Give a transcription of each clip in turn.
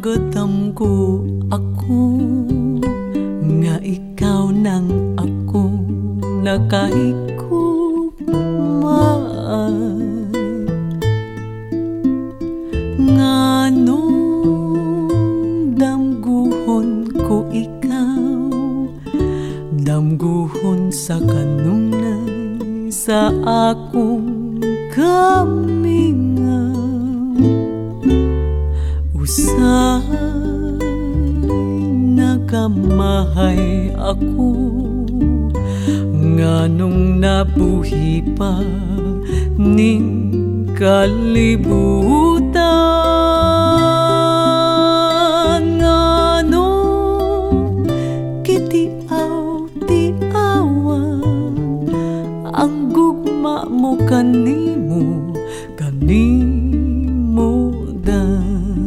Magatamgo ako nga ikaw nang ako nakahigugmaan. Nganong damguhon ko ikaw, damguhon sa kanunay sa akong kamingaw. Usay nagamahay ako, nganong nabuhi pa ning kalibutan. Nganong kitiaw-tiawan ang gugma mo kanimo dan.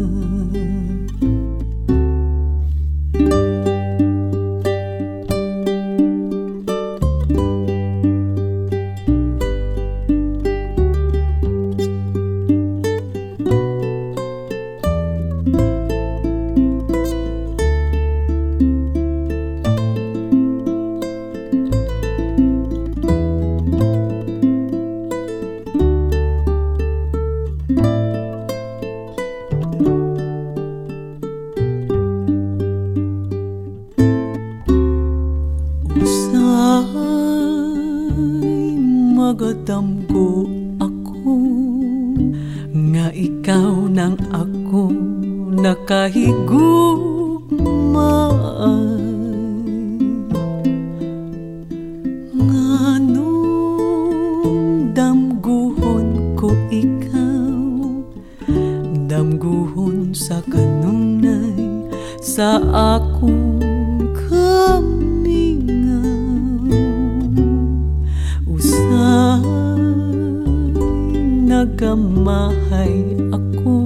Magatamgo ako nga ikaw nang ako nakahigugmaan. Nganong damguhon ko ikaw, damguhon sa kanunay sa akong kamingaw. Usay nagamahay ako,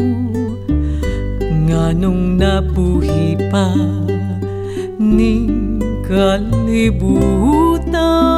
nganong nabuhi pa ning kalibutan.